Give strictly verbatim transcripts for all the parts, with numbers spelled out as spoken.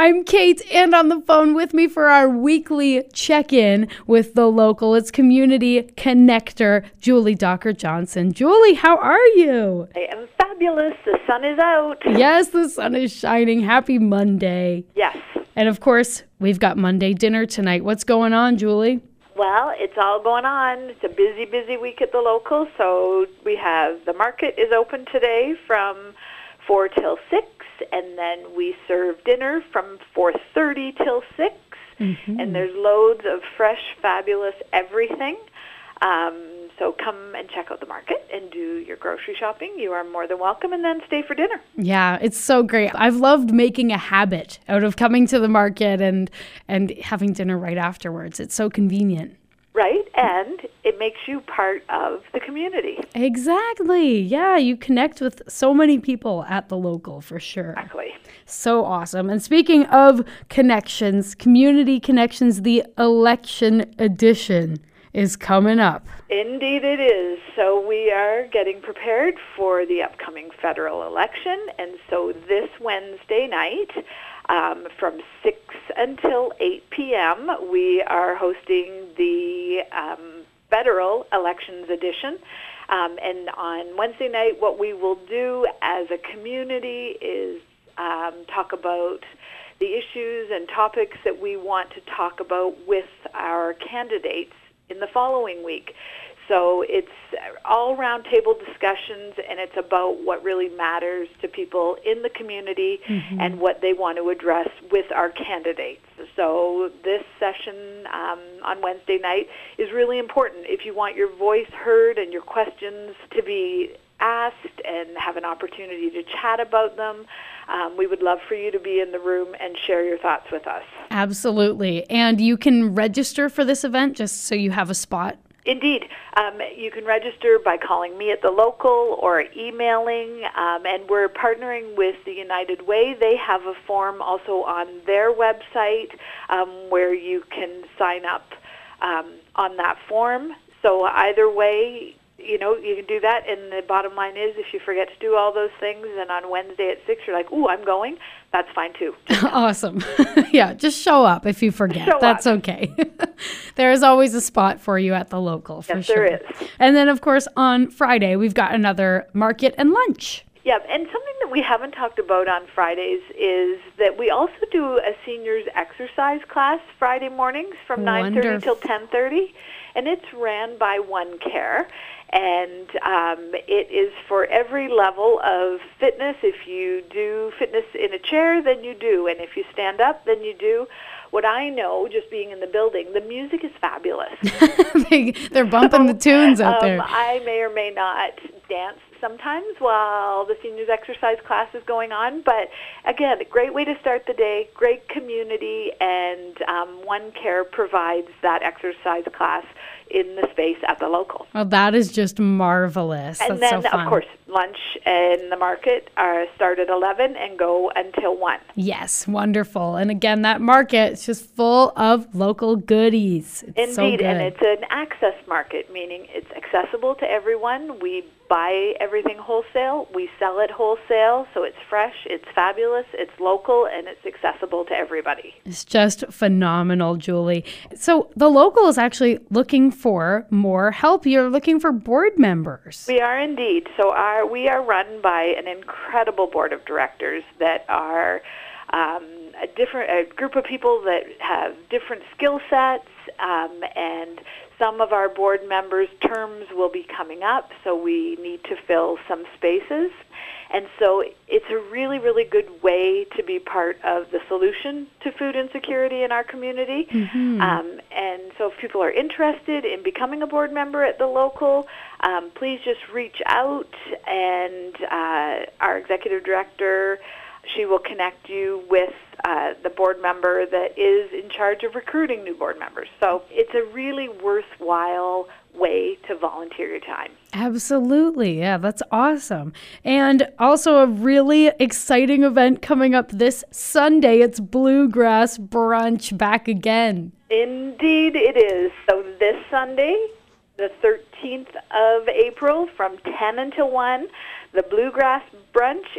I'm Kate, and on the phone with me for our weekly check-in with the local, it's community connector, Julie Docker-Johnson. Julie, how are you? I am fabulous. The sun is out. Yes, the sun is shining. Happy Monday. Yes. And of course, we've got Monday dinner tonight. What's going on, Julie? Well, it's all going on. It's a busy, busy week at the local. So we have the market is open today from four till six, and then we serve dinner from four thirty till six. Mm-hmm. And there's loads of fresh, fabulous everything. Um, so come and check out the market and do your grocery shopping. You are more than welcome, and then stay for dinner. Yeah, it's so great. I've loved making a habit out of coming to the market and and having dinner right afterwards. It's so convenient. Right, and it makes you part of the community. Exactly. Yeah, you connect with so many people at the local, for sure. Exactly. So awesome. And speaking of connections, community connections, the election edition is coming up. Indeed it is. So we are getting prepared for the upcoming federal election. And so this Wednesday night, um, from six until eight p.m., we are hosting the um, federal elections edition. Um, and on Wednesday night, what we will do as a community is um, talk about the issues and topics that we want to talk about with our candidates in the following week. So it's all roundtable discussions, and it's about what really matters to people in the community mm-hmm. and what they want to address with our candidates. So this session um, on Wednesday night is really important. If you want your voice heard and your questions to be asked and have an opportunity to chat about them, um, we would love for you to be in the room and share your thoughts with us. Absolutely. And you can register for this event just so you have a spot. Indeed. Um, you can register by calling me at the local or emailing, um, and we're partnering with the United Way. They have a form also on their website um, where you can sign up um, on that form. So either way, you know, you can do that, and the bottom line is if you forget to do all those things and on Wednesday at six you're like, ooh, I'm going, that's fine too. Awesome. Yeah, just show up if you forget. Show that's up. Okay. There is always a spot for you at the local, for yes, sure. There is. And then, of course, on Friday, we've got another market and lunch. Yeah, and something that we haven't talked about on Fridays is that we also do a seniors exercise class Friday mornings from nine thirty till ten thirty, and it's ran by One Care. And um, it is for every level of fitness. If you do fitness in a chair, then you do. And if you stand up, then you do. What I know, just being in the building, the music is fabulous. they, they're bumping so, the tunes out um, there. I may or may not dance sometimes while the seniors exercise class is going on. But again, a great way to start the day, great community, and um, One Care provides that exercise class in the space at the local. Well, that is just marvelous. And That's then, so fun. Of course, lunch and the market are start at eleven and go until one. Yes, wonderful. And again, that market is just full of local goodies. It's Indeed, so good. And it's an access market, meaning it's accessible to everyone. We buy everything wholesale. We sell it wholesale, so it's fresh, it's fabulous, it's local, and it's accessible to everybody. It's just phenomenal, Julie. So the local is actually looking for more help. You're looking for board members. We are indeed. So our, we are run by an incredible board of directors that are um, a different a group of people that have different skill sets, um, and some of our board members' terms will be coming up, so we need to fill some spaces. And so it's a really, really good way to be part of the solution to food insecurity in our community. Mm-hmm. Um, and so if people are interested in becoming a board member at the local, um, please just reach out, and uh, our executive director, she will connect you with uh, the board member that is in charge of recruiting new board members. So it's a really worthwhile way to volunteer your time. Absolutely. Yeah, that's awesome. And also a really exciting event coming up this Sunday. It's Bluegrass Brunch back again. Indeed it is. So this Sunday, the thirteenth of April, from ten until one, the Bluegrass Brunch is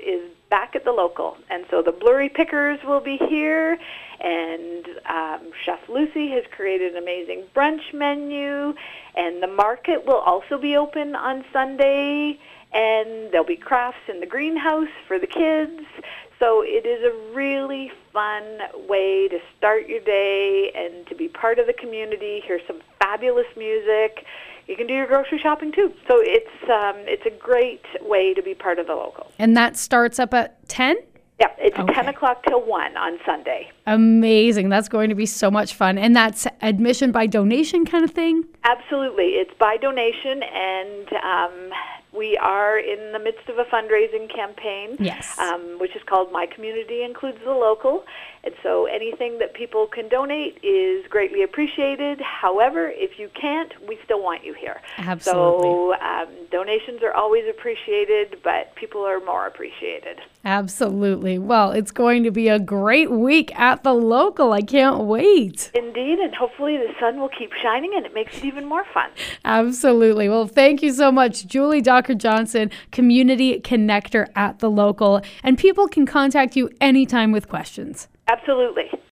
back at the local. And so the blurry pickers will be here, and um, Chef Lucy has created an amazing brunch menu, and the market will also be open on Sunday, and there'll be crafts in the greenhouse for the kids. So it is a really fun way to start your day and to be part of the community, hear some fabulous music. You can do your grocery shopping too. So it's um, it's a great way to be part of the local. And that starts up at ten? Yeah, it's Okay. ten o'clock till one on Sunday. Amazing. That's going to be so much fun. And that's admission by donation kind of thing? Absolutely. It's by donation, and um, we are in the midst of a fundraising campaign, Yes. um, which is called My Community Includes the Local. And so anything that people can donate is greatly appreciated. However, if you can't, we still want you here. Absolutely. So um, donations are always appreciated, but people are more appreciated. Absolutely. Well, it's going to be a great week at the local. I can't wait. Indeed, and hopefully the sun will keep shining and it makes it even more fun. Absolutely. Well, thank you so much, Julie Docker Johnson, Community Connector at the local. And people can contact you anytime with questions. Absolutely.